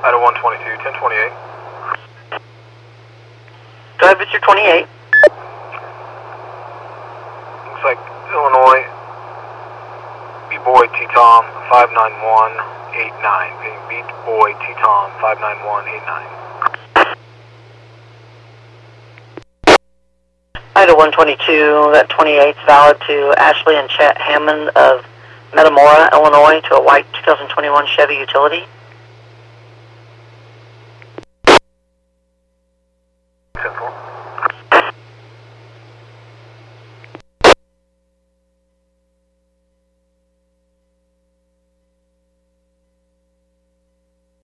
Idaho 122, 1028. Drive Victor 28. Looks like Illinois, B-Boy T-Tom 59189. Being B-Boy T-Tom 59189. Idaho 122, that 28 is valid to Ashley and Chet Hammond of Metamora, Illinois, to a white 2021 Chevy Utility.